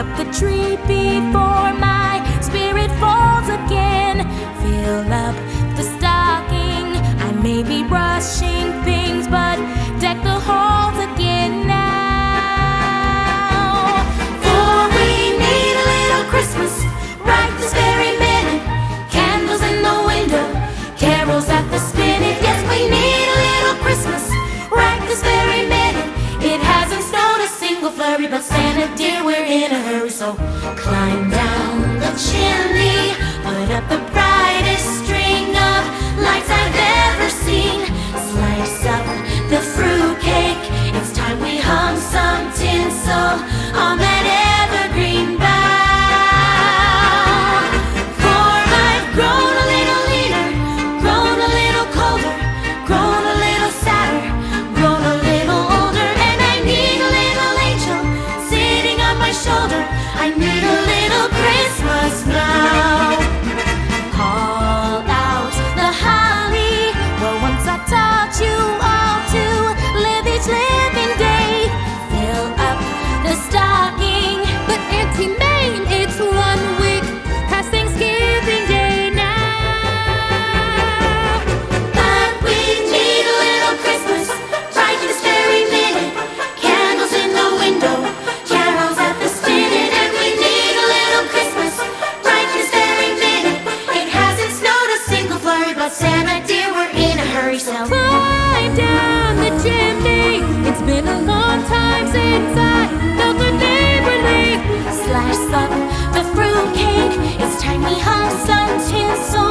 up the tree before my spirit falls again. Fill up the stocking. I may be rushing things, but deck the halls again now. For we need a little Christmas right this very minute. Candles in the window, carols at the spinet. Yes, we need a little Christmas right this very minute. It hasn't snowed a single flurry, but Santa dear, we're in a hurry. So climb down the chimney, put up the brightest string of lights I've ever seen. Slice up the fruitcake, it's time we hung some tinsel on that evergreen bough. For I've grown a little leaner, grown a little colder, grown a little sadder, grown a little older, and I need a little angel sitting on my shoulder. I need a little Christmas now. Call out the holly, well, once I taught you all to live each living day. Fill up the stocking. But Auntie Mame, it's 1 week past Thanksgiving Day now. But we need a little Christmas right this very minute. Candles in the window, carols at the spinet. And we need a little Christmas right this very minute. It hasn't snowed a single flurry, but Santa dear, we're in a hurry. So climb down the chimney. It's been a long time since I felt the neighborly. Slice up the fruitcake, it's time we hung some tinsel